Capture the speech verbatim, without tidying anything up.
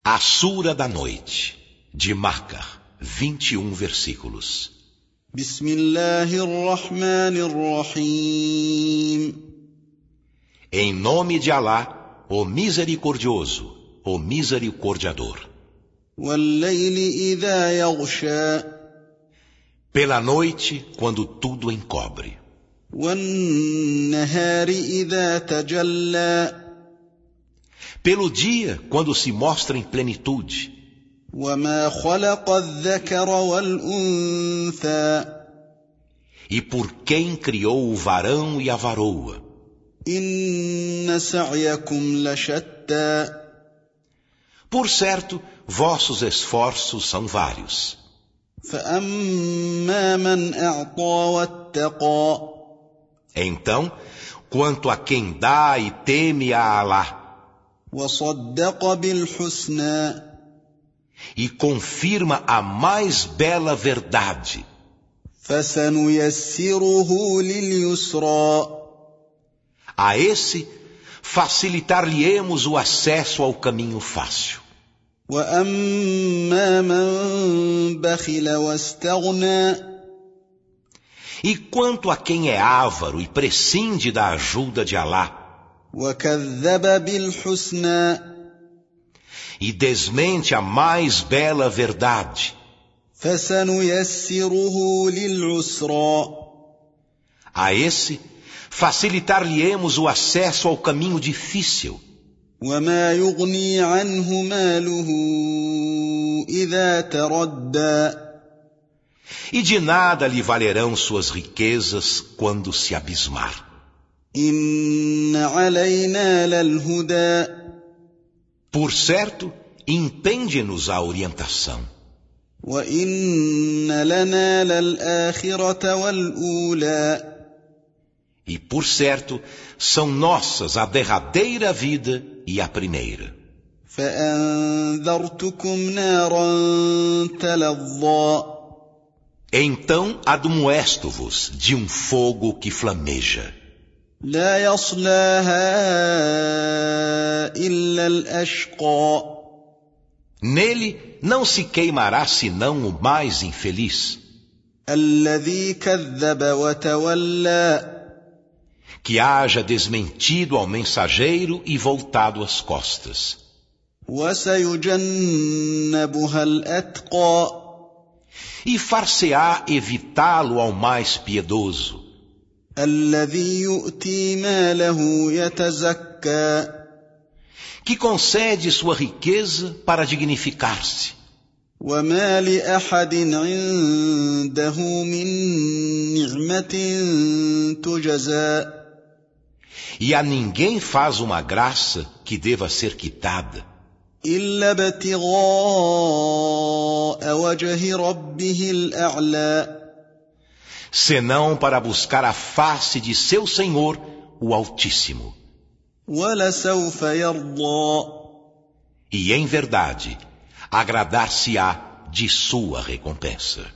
A Sura da Noite, de Makkah, vinte e um versículos. Bismillahirrahmanirrahim. Em nome de Alá, o Misericordioso, o Misericordiador. Wal-layli idha yaghsha. Pela noite, quando tudo encobre. Wan-nahari idha tajalla. Pelo dia, quando se mostra em plenitude. وَمَا خَلَقَ الذَّكَرَ وَالْأُنثَى. E por quem criou o varão e a varoa. إِنَّ سَعْيَكُمْ لَشَتَّى. Por certo, vossos esforços são vários. فَأَمَّا مَنْ أَعْطَى وَاتَّقَى. Então, quanto a quem dá e teme a Alá, وَصَدَّقَ بِالْحُسْنَى. e confirma a mais bela verdade, فَسَنُيَسِّرُهُ لِلْيُسْرَى. a esse facilitar-lhe-emos o acesso ao caminho fácil. وَأَمَّا مَنْ بَخِلَ وَاسْتَغْنَى. E quanto a quem é avaro e prescinde da ajuda de Alá, وَكَذَّبَ بِالْحُسْنَى. e desmente a mais bela verdade, فَسَنُيَسِّرُهُ لِلْعُسْرَى. a esse facilitar-lhe-emos o acesso ao caminho difícil. وَمَا يُغْنِي عَنْهُ مَالُهُ إِذَا تَرَدَّى. E de nada lhe valerão suas riquezas quando se abismar. إِنَّ عَلَيْنَا لَلْهُدَى. Por certo, impende-nos a orientação. وَإِنَّ لَنَا لَلْآخِرَةَ وَالْأُولَى. E por certo, são nossas a derradeira vida e a primeira. فَأَنذَرْتُكُمْ نَارًا تَلَظَّى. Então admoesto-vos de um fogo que flameja. لا يصلاها إلا الأشقى. Nele não se queimará senão o mais infeliz, الذي كذب وتولى. que haja desmentido ao mensageiro e voltado as costas. وسيجنبها الأتقى. E far-se-á evitá-lo ao mais piedoso, الذي يؤتي ماله يتزكى. que concede sua riqueza para dignificar-se. وما لأحد عنده من نعمة تجزى. E a ninguém faz uma graça que deva ser quitada, إلا ابتغاء وجه ربه الأعلى. senão para buscar a face de seu Senhor, o Altíssimo. وَلَسَوْفَ يَرْضَى. E em verdade, agradar-se-á de sua recompensa.